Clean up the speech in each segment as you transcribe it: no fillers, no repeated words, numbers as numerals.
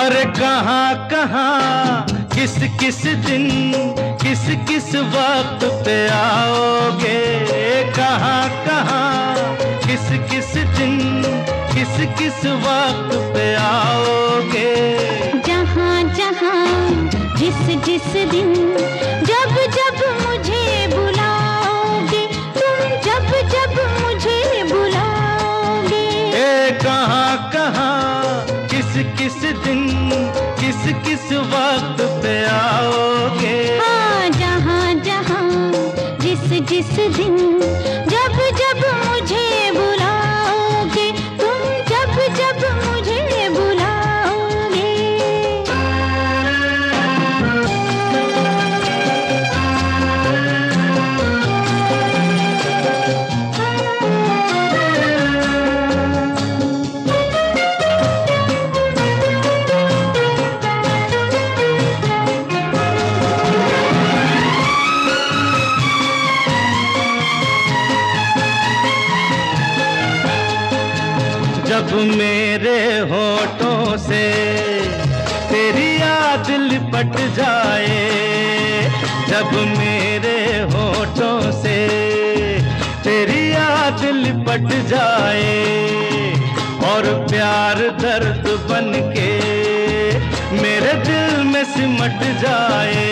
अरे कहाँ कहाँ किस किस दिन किस किस वक्त पे आओगे, कहाँ कहाँ किस किस दिन किस किस वक्त पे आओगे। जहाँ जहाँ जिस जिस दिन जब जब मुझे बुलाओगे, तुम जब जब मुझे बुलाओगे। कहाँ कहाँ किस किस दिन किस किस वक्त पे आओगे। हाँ, जहाँ जहाँ जिस जिस दिन जब जब मुझे बुलाओगे, तुम जब जब मुझे बुलाओगे। जब मेरे होठों से तेरी याद लिपट जाए, जब मेरे होठों से तेरी याद लिपट जाए, और प्यार दर्द बन के मेरे दिल में सिमट जाए।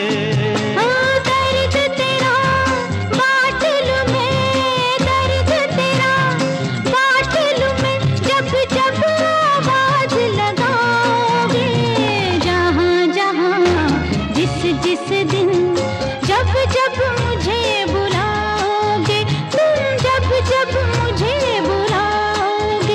जिस दिन जब जब मुझे बुलाओगे, तुम जब जब मुझे बुलाओगे।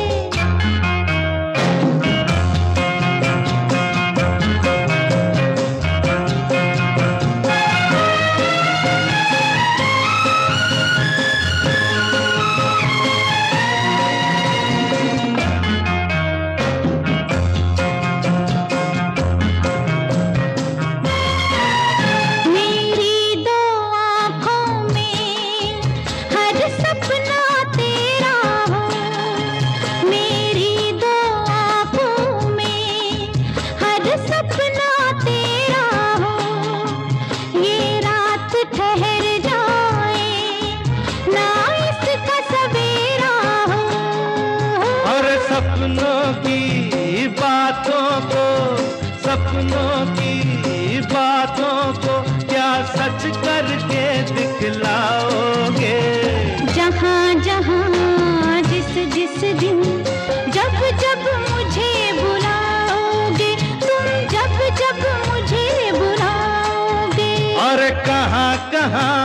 सपनों की बातों को क्या सच करके दिखलाओगे। जहाँ जहाँ जिस जिस दिन जब जब मुझे बुलाओगे, तुम जब जब मुझे बुलाओगे। और कहाँ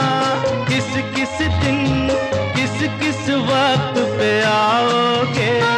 कहाँ किस किस दिन किस किस वक्त पे आओगे।